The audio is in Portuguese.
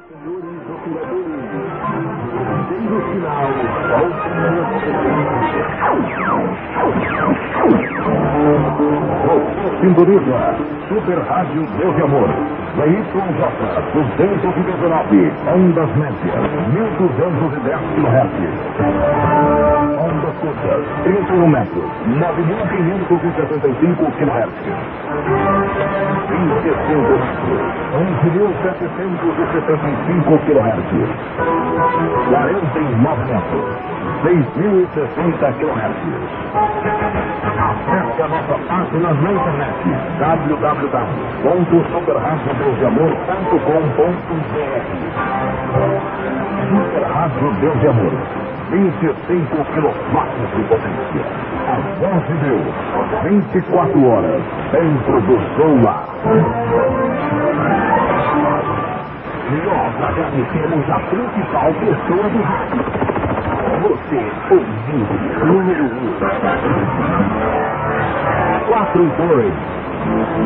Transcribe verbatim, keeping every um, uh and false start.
Senhores operadores, terceiro sinal, você sintoniza Super Rádio Deus e Amor, V Y J duzentos e dezenove, ondas médias, mil duzentos e dez quilohertz. Ondas curtas, trinta e um metros, nove mil quinhentos e setenta e cinco quilohertz. vinte e cinco metros, onze mil setecentos e setenta e cinco quilohertz. quarenta e nove metros, seis mil e sessenta quilohertz. Acesse a nossa página na internet w w w ponto super rádio deus e amor ponto com ponto b r. Super Rádio Deus e Amor, vinte e cinco quilowatts de potência. A voz de Deus, vinte e quatro horas dentro do celular. Nós agradecemos a principal pessoa do rádio. Você, ouvinte número um. quatro dois